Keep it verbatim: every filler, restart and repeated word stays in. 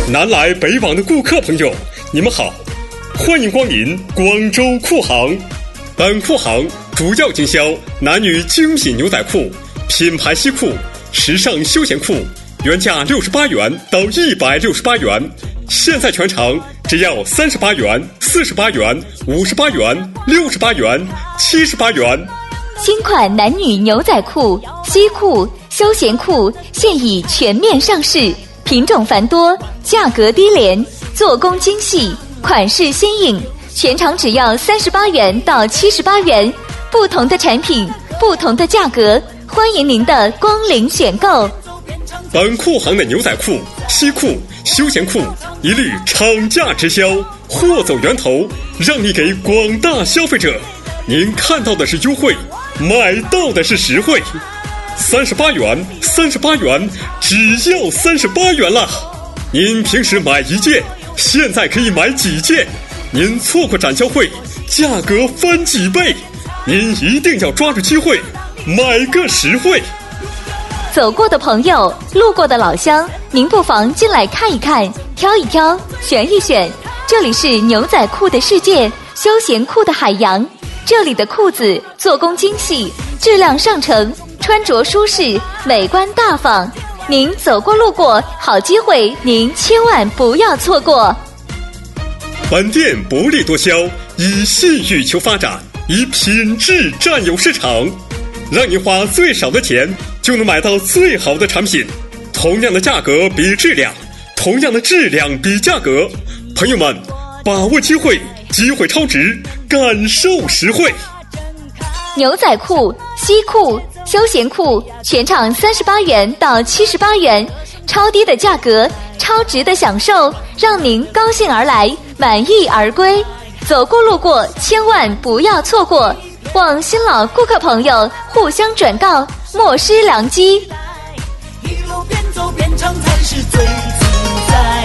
南来北往的顾客朋友，你们好，欢迎光临广州酷航。本酷航主要经销男女精品牛仔裤、品牌西裤、时尚休闲裤，原价六十八元到一百六十八元，现在全场只要三十八元、四十八元、五十八元、六十八元、七十八元。 新款男女牛仔裤、西裤、休闲裤现已全面上市，品种繁多，价格低廉，做工精细，款式新颖，全场只要三十八元到七十八元，不同的产品，不同的价格，欢迎您的光临选购。 本酷航的牛仔裤、西裤、休闲裤一律厂价直销，货走源头，让你给广大消费者，您看到的是优惠，买到的是实惠。三十八元，三十八元，只要三十八元了。您平时买一件，现在可以买几件？您错过展销会，价格翻几倍。您一定要抓住机会，买个实惠。 走过的朋友，路过的老乡，您不妨进来看一看，挑一挑，选一选。这里是牛仔裤的世界，休闲裤的海洋。这里的裤子做工精细，质量上乘，穿着舒适，美观大方。您走过路过，好机会您千万不要错过。 本店薄利多销，以信誉求发展，以品质占有市场，让您花最少的钱就能买到最好的产品，同样的价格比质量，同样的质量比价格。朋友们，把握机会，机会超值，感受实惠。 牛仔裤、西裤、休闲裤全场三十八元到七十八元，超低的价格，超值的享受，让您高兴而来，满意而归。走过路过，千万不要错过。望新老顾客朋友互相转告，莫失良机。 一路边走边唱才是最自在。